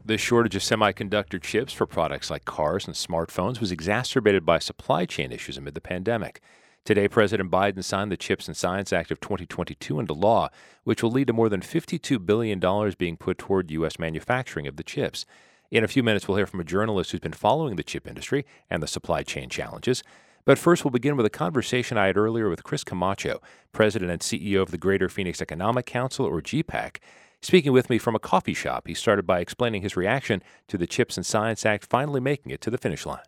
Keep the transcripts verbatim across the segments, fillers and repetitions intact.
The shortage of semiconductor chips for products like cars and smartphones was exacerbated by supply chain issues amid the pandemic. Today, President Biden signed the CHIPS and Science Act of twenty twenty-two into law, which will lead to more than fifty-two billion dollars being put toward U S manufacturing of the chips. In a few minutes, we'll hear from a journalist who's been following the chip industry and the supply chain challenges. But first, we'll begin with a conversation I had earlier with Chris Camacho, President and C E O of the Greater Phoenix Economic Council, or G PAC. Speaking with me from a coffee shop, he started by explaining his reaction to the CHIPS and Science Act finally making it to the finish line.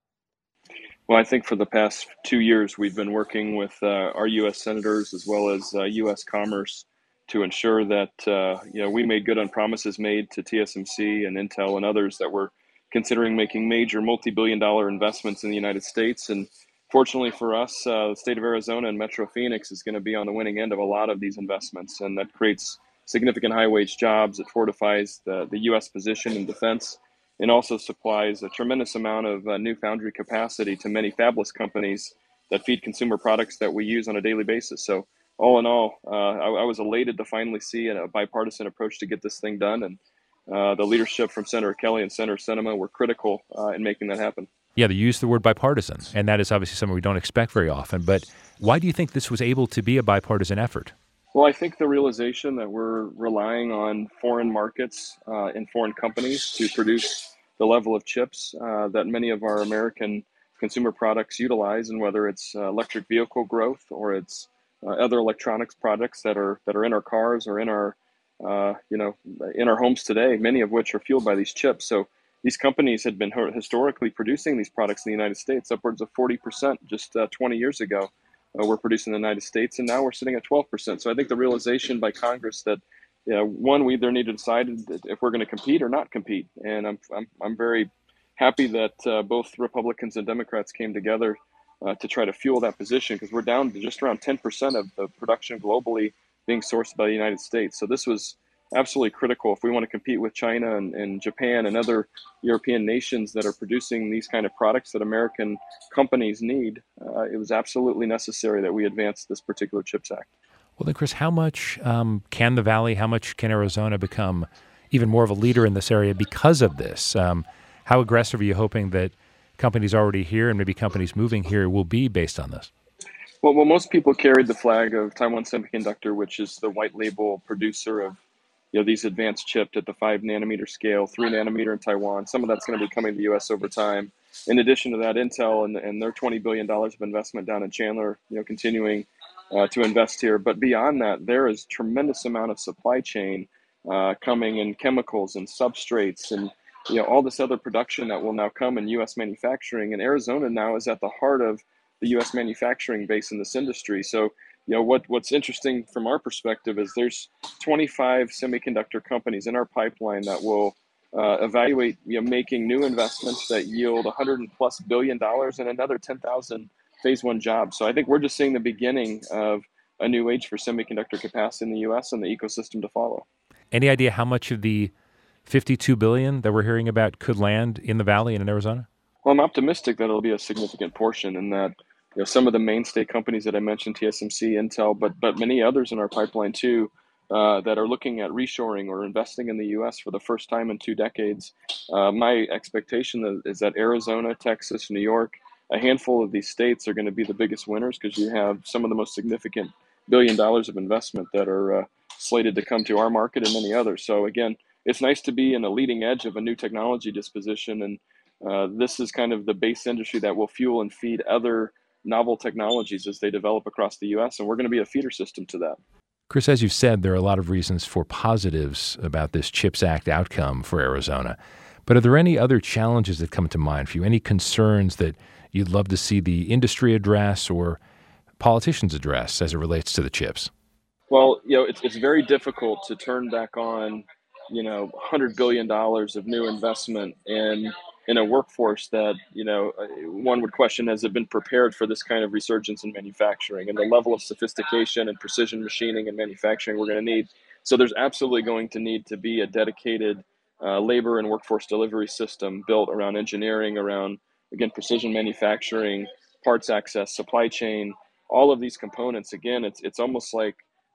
Well, I think for the past two years, we've been working with uh, our U S senators as well as uh, U S Commerce to ensure that uh, you know we made good on promises made to T S M C and Intel and others that were considering making major multi-billion dollar investments in the United States. And fortunately for us, uh, the state of Arizona and Metro Phoenix is going to be on the winning end of a lot of these investments, and that creates significant high-wage jobs. It fortifies the, the U S position in defense, and also supplies a tremendous amount of uh, new foundry capacity to many fabless companies that feed consumer products that we use on a daily basis. So all in all, uh, I, I was elated to finally see a bipartisan approach to get this thing done, and uh, the leadership from Senator Kelly and Senator Sinema were critical uh, in making that happen. Yeah, they used the word bipartisan, and that is obviously something we don't expect very often. But why do you think this was able to be a bipartisan effort? Well, I think the realization that we're relying on foreign markets uh, and foreign companies to produce the level of chips uh, that many of our American consumer products utilize, and whether it's uh, electric vehicle growth or it's uh, other electronics products that are that are in our cars or in our uh, you know in our homes today, many of which are fueled by these chips. So these companies had been historically producing these products in the United States, upwards of forty percent just uh, twenty years ago. Uh, we're producing in the United States, and now we're sitting at twelve percent. So I think the realization by Congress that, you know, one, we either need to decide if we're going to compete or not compete. And I'm I'm, I'm very happy that uh, both Republicans and Democrats came together uh, to try to fuel that position, because we're down to just around ten percent of the production globally being sourced by the United States. So this was absolutely critical if we want to compete with China and, and Japan and other European nations that are producing these kind of products that American companies need. Uh, it was absolutely necessary that we advance this particular CHIPS Act. Well, then, Chris, how much um, can the Valley, how much can Arizona become even more of a leader in this area because of this? Um, how aggressive are you hoping that companies already here and maybe companies moving here will be based on this? Well, well, most people carried the flag of Taiwan Semiconductor, which is the white label producer of you know, these advanced chips at the five nanometer scale, three nanometer in Taiwan. Some of that's going to be coming to the U S over time. In addition to that, Intel and, and their twenty billion dollars of investment down in Chandler, you know, continuing uh, to invest here. But beyond that, there is tremendous amount of supply chain uh, coming in chemicals and substrates and, you know, all this other production that will now come in U S manufacturing. And Arizona now is at the heart of the U S manufacturing base in this industry. So, you know, what, what's interesting from our perspective is there's twenty-five semiconductor companies in our pipeline that will uh, evaluate, you know, making new investments that yield one hundred plus billion dollars and another ten thousand phase one jobs. So I think we're just seeing the beginning of a new age for semiconductor capacity in the U S and the ecosystem to follow. Any idea how much of the fifty-two billion dollars that we're hearing about could land in the Valley and in Arizona? Well, I'm optimistic that it'll be a significant portion, and that, you know, some of the mainstay companies that I mentioned, T S M C, Intel, but but many others in our pipeline too, uh, that are looking at reshoring or investing in the U S for the first time in two decades. Uh, my expectation is that Arizona, Texas, New York, a handful of these states are going to be the biggest winners, because you have some of the most significant billion dollars of investment that are uh, slated to come to our market and many others. So again, it's nice to be in a leading edge of a new technology disposition, and uh, this is kind of the base industry that will fuel and feed other novel technologies as they develop across the U S, and we're going to be a feeder system to that. Chris, as you've said, there are a lot of reasons for positives about this CHIPS Act outcome for Arizona. But are there any other challenges that come to mind for you? Any concerns that you'd love to see the industry address or politicians address as it relates to the chips? Well, you know, it's it's very difficult to turn back on, you know, one hundred billion dollars of new investment in in a workforce that, you know, uh, one would question, has it been prepared for this kind of resurgence in manufacturing and the level of sophistication and precision machining and manufacturing we're going to need. So there's absolutely going to need to be a dedicated uh, labor and workforce delivery system built around engineering, around, again, precision manufacturing, parts access, supply chain, all of these components. Again, it's it's almost like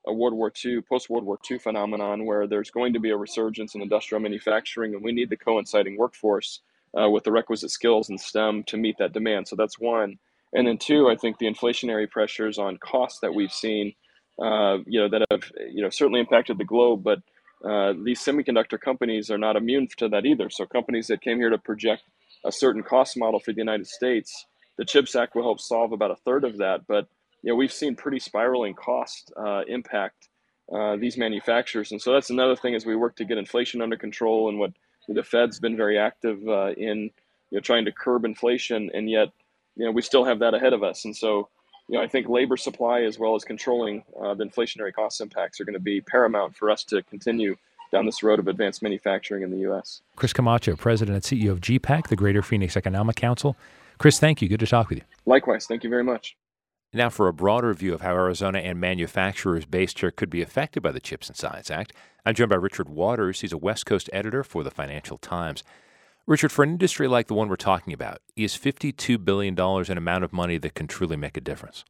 a World War Two, post-World War Two phenomenon where there's going to be a resurgence in industrial manufacturing, and we need the coinciding workforce uh, with the requisite skills in STEM to meet that demand. So that's one. And then two, I think the inflationary pressures on costs that we've seen, uh, you know, that have, you know, certainly impacted the globe, but uh, these semiconductor companies are not immune to that either. So companies that came here to project a certain cost model for the United States, the CHIPS Act will help solve about a third of that. But you know, we've seen pretty spiraling cost uh, impact uh, these manufacturers, and so that's another thing as we work to get inflation under control. And what the Fed's been very active uh, in, you know, trying to curb inflation, and yet, you know, we still have that ahead of us. And so, you know, I think labor supply as well as controlling uh, the inflationary cost impacts are going to be paramount for us to continue down this road of advanced manufacturing in the U S. Chris Camacho, President and C E O of G PAC, the Greater Phoenix Economic Council. Chris, thank you. Good to talk with you. Likewise. Thank you very much. Now, for a broader view of how Arizona and manufacturers based here could be affected by the CHIPS and Science Act, I'm joined by Richard Waters. He's a West Coast editor for the Financial Times. Richard, for an industry like the one we're talking about, is fifty-two billion dollars an amount of money that can truly make a difference?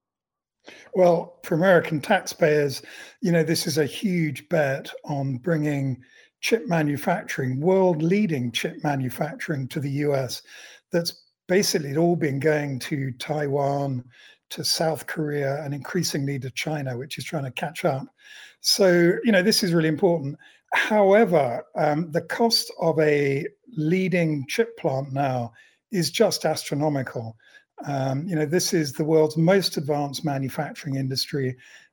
Well, for American taxpayers, you know, this is a huge bet on bringing chip manufacturing, world-leading chip manufacturing to the U S. That's basically all been going to Taiwan, to South Korea, and increasingly to China, which is trying to catch up. So, you know, this is really important. However, um, the cost of a leading chip plant now is just astronomical. Um, you know, this is the world's most advanced manufacturing industry,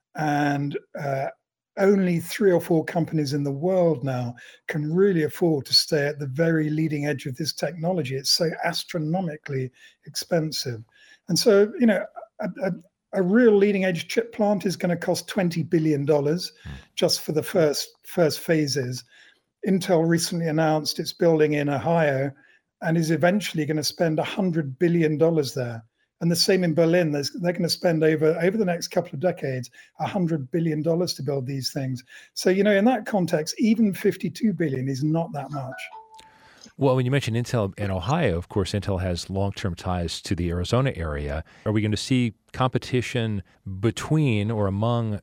and uh, only three or four companies in the world now can really afford to stay at the very leading edge of this technology. It's so astronomically expensive. And so, you know, a, a, a real leading edge chip plant is going to cost twenty billion dollars just for the first first phases. Intel recently announced it's building in Ohio and is eventually going to spend one hundred billion dollars there. And the same in Berlin. There's, they're going to spend over, over the next couple of decades, one hundred billion dollars to build these things. So, you know, in that context, even fifty-two billion dollars is not that much. Well, when you mentioned Intel in Ohio, of course, Intel has long-term ties to the Arizona area. Are we going to see competition between or among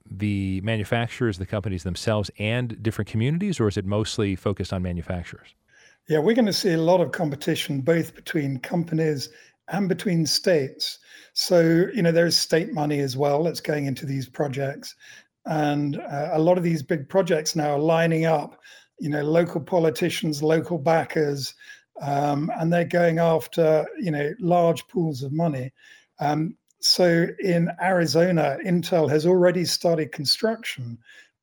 the manufacturers, the companies themselves, and different communities, or is it mostly focused on manufacturers? Yeah, we're going to see a lot of competition, both between companies and between states. So, you know, there's state money as well that's going into these projects. And uh, a lot of these big projects now are lining up, you know, local politicians, local backers, um, and they're going after, you know, large pools of money. Um, so in Arizona, Intel has already started construction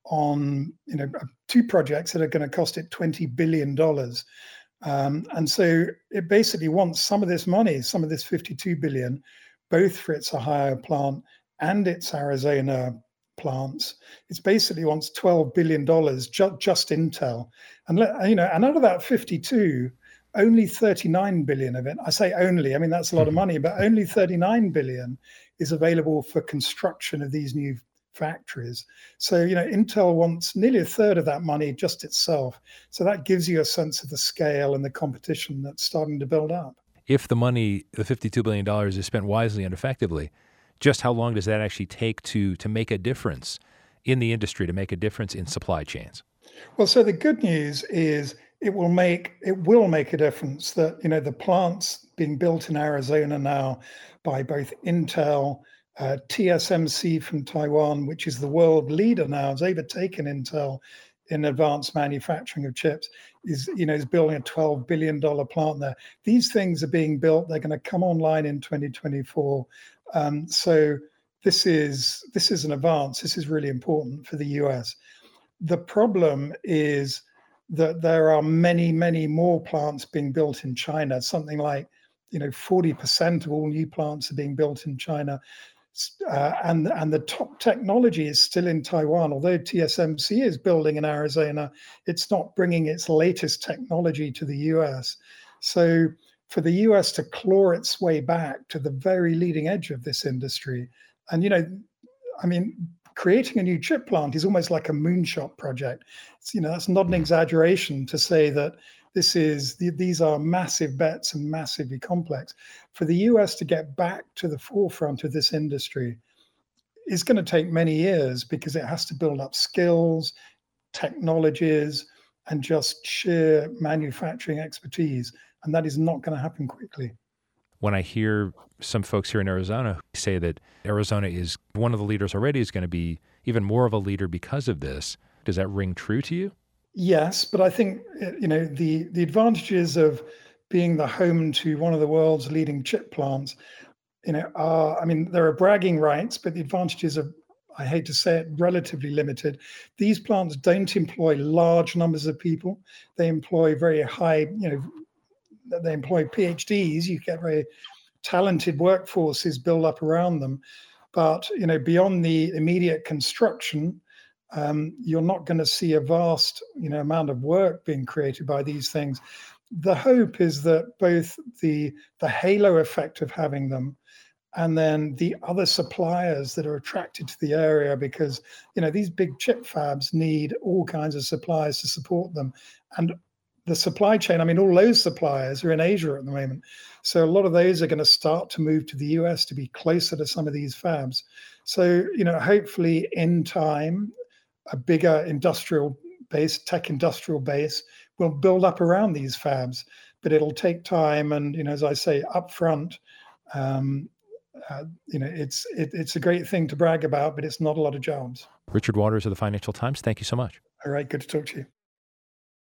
on, you know, two projects that are going to cost it twenty billion dollars. Um, and so it basically wants some of this money, some of this fifty-two billion dollars, both for its Ohio plant and its Arizona plants. It basically wants twelve billion dollars ju- just Intel. And, you know, and out of that fifty-two, only thirty-nine billion dollars of it, I say only, I mean, that's a lot of money, but only thirty-nine billion dollars is available for construction of these new factories. So, you know, Intel wants nearly a third of that money just itself. So that gives you a sense of the scale and the competition that's starting to build up. If the money, the fifty-two billion dollars, is spent wisely and effectively, just how long does that actually take to to make a difference in the industry, to make a difference in supply chains? Well, so the good news is it will make it will make a difference that, you know, the plants being built in Arizona now by both Intel, Uh, T S M C from Taiwan, which is the world leader now, has overtaken Intel in advanced manufacturing of chips, is, you know, is building a twelve billion dollars plant there. These things are being built. They're going to come online in twenty twenty-four. Um, so this is this is an advance. This is really important for the U S. The problem is that there are many, many more plants being built in China. Something like, you know, forty percent of all new plants are being built in China. Uh, and and the top technology is still in Taiwan. Although T S M C is building in Arizona, it's not bringing its latest technology to the U S. So for the U S to claw its way back to the very leading edge of this industry, and, you know, I mean, creating a new chip plant is almost like a moonshot project. It's, you know, that's not an exaggeration to say that this is these are massive bets and massively complex. For the U S to get back to the forefront of this industry, is going to take many years because it has to build up skills, technologies, and just sheer manufacturing expertise. And that is not going to happen quickly. When I hear some folks here in Arizona say that Arizona is one of the leaders already, is going to be even more of a leader because of this, does that ring true to you? Yes, but I think, you know, the, the advantages of being the home to one of the world's leading chip plants, you know, are, I mean, there are bragging rights, but the advantages are, I hate to say it, relatively limited. These plants don't employ large numbers of people. They employ very high, you know, they employ PhDs. You get very talented workforces built up around them. But, you know, beyond the immediate construction, um, you're not going to see a vast, you know, amount of work being created by these things. The hope is that both the the halo effect of having them and then the other suppliers that are attracted to the area, because, you know, these big chip fabs need all kinds of suppliers to support them. And the supply chain, I mean, all those suppliers are in Asia at the moment. So a lot of those are going to start to move to the U S to be closer to some of these fabs. So, you know, hopefully in time, a bigger industrial base, tech industrial base will build up around these fabs, but it'll take time. And, you know, as I say, upfront, um, uh, you know, it's it, it's a great thing to brag about, but it's not a lot of jobs. Richard Waters of the Financial Times, thank you so much. All right, good to talk to you.